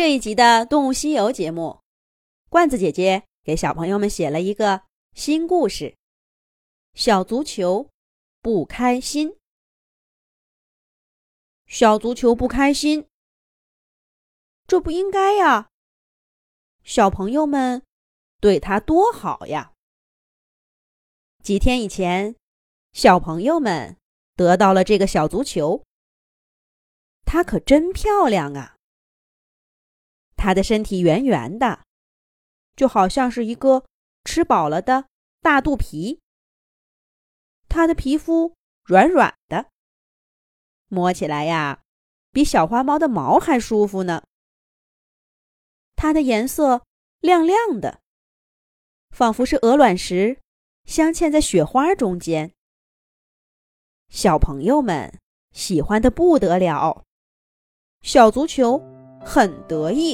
这一集的《动物西游》节目，罐子姐姐给小朋友们写了一个新故事：小足球不开心。小足球不开心，这不应该呀！小朋友们对他多好呀！几天以前，小朋友们得到了这个小足球，它可真漂亮啊！它的身体圆圆的，就好像是一个吃饱了的大肚皮。它的皮肤软软的，摸起来呀，比小花猫的毛还舒服呢。它的颜色亮亮的，仿佛是鹅卵石镶嵌在雪花中间。小朋友们喜欢得不得了，小足球很得意。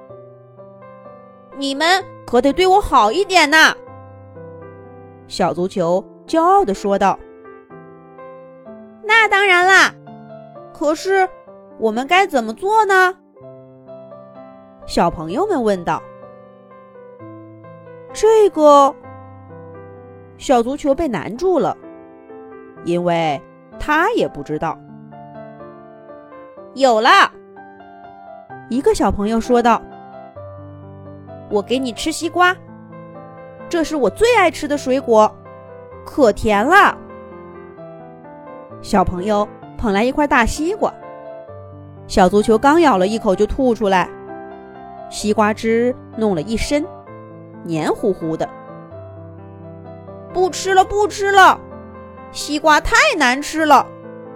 你们可得对我好一点呐！小足球骄傲地说道。那当然啦，可是我们该怎么做呢？小朋友们问道。这个，小足球被难住了，因为他也不知道。有了，一个小朋友说道。我给你吃西瓜，这是我最爱吃的水果，可甜了。小朋友捧来一块大西瓜，小足球刚咬了一口就吐出来，西瓜汁弄了一身，黏糊糊的。不吃了，不吃了，西瓜太难吃了。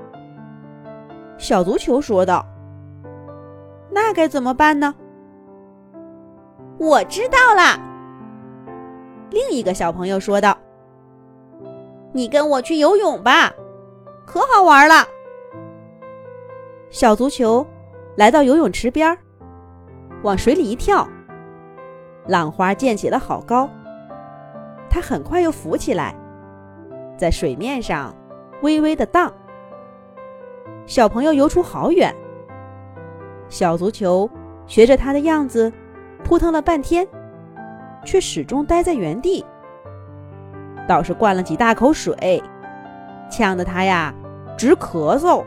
小足球说道。那该怎么办呢？我知道啦，另一个小朋友说道。你跟我去游泳吧，可好玩了。小足球来到游泳池边，往水里一跳，浪花溅起了好高，它很快又浮起来，在水面上微微地荡。小朋友游出好远，小足球学着他的样子扑腾了半天，却始终待在原地，倒是灌了几大口水，呛得他呀直咳嗽。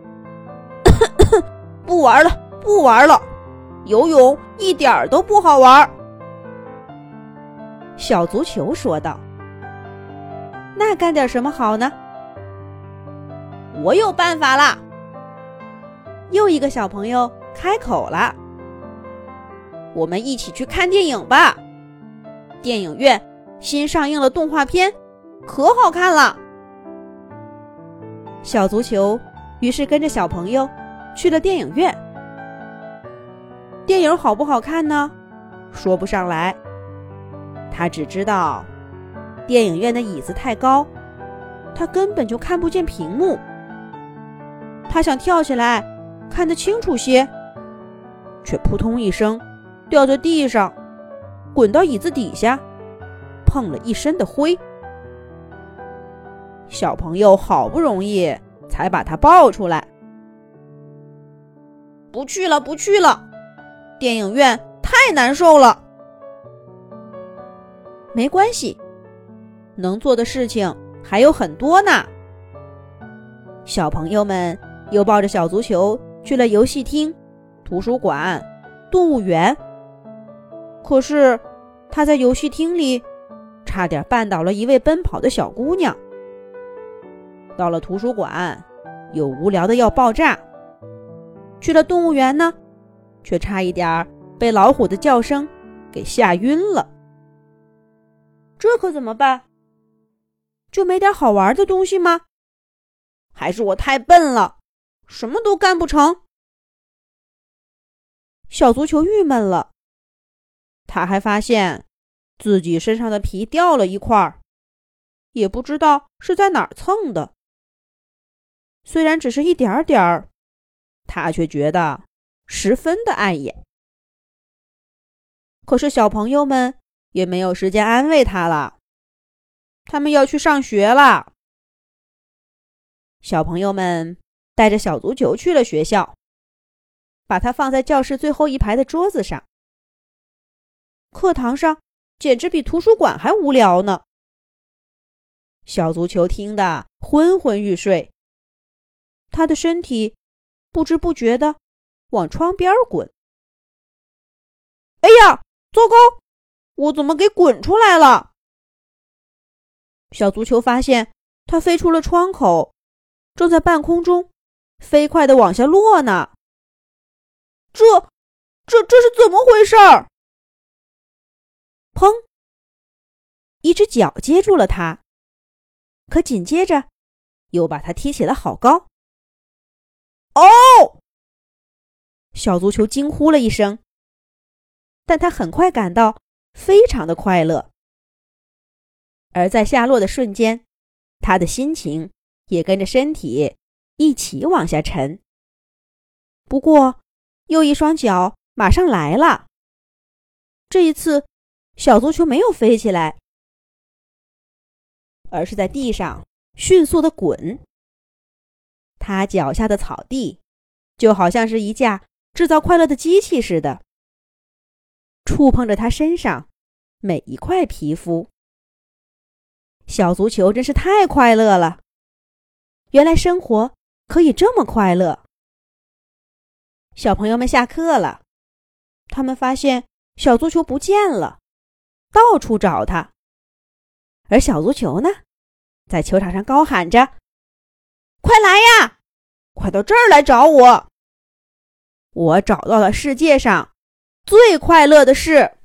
不玩了，不玩了，游泳一点都不好玩。小足球说道。那干点什么好呢？我有办法啦！又一个小朋友开口了。我们一起去看电影吧，电影院新上映了动画片，可好看了。小足球于是跟着小朋友去了电影院。电影好不好看呢？说不上来，他只知道电影院的椅子太高，他根本就看不见屏幕。他想跳起来看得清楚些，却扑通一声掉在地上，滚到椅子底下，碰了一身的灰。小朋友好不容易才把他抱出来。不去了，不去了，电影院太难受了。没关系，能做的事情还有很多呢。小朋友们又抱着小足球去了游戏厅、图书馆、动物园。可是他在游戏厅里差点绊倒了一位奔跑的小姑娘。到了图书馆，又无聊的要爆炸。去了动物园呢，却差一点被老虎的叫声给吓晕了。这可怎么办？就没点好玩的东西吗？还是我太笨了，什么都干不成？小足球郁闷了，他还发现自己身上的皮掉了一块，也不知道是在哪儿蹭的。虽然只是一点点，他却觉得十分的碍眼。可是小朋友们也没有时间安慰他了，他们要去上学了。小朋友们带着小足球去了学校。 把它放在教室最后一排的桌子上。课堂上简直比图书馆还无聊呢。小足球听得昏昏欲睡，他的身体不知不觉地往窗边滚。哎呀，糟糕！我怎么给滚出来了？小足球发现它飞出了窗口，正在半空中飞快地往下落呢。这是怎么回事？砰！一只脚接住了它，可紧接着又把它踢起了好高。哦！小足球惊呼了一声，但他很快感到非常的快乐。而在下落的瞬间，他的心情也跟着身体一起往下沉。不过，又一双脚马上来了。这一次，小足球没有飞起来，而是在地上迅速地滚。他脚下的草地就好像是一架制造快乐的机器似的，触碰着他身上每一块皮肤。小足球真是太快乐了，原来生活可以这么快乐。小朋友们下课了，他们发现小足球不见了，到处找他。而小足球呢，在球场上高喊着：快来呀，快到这儿来找我！我找到了世界上最快乐的事。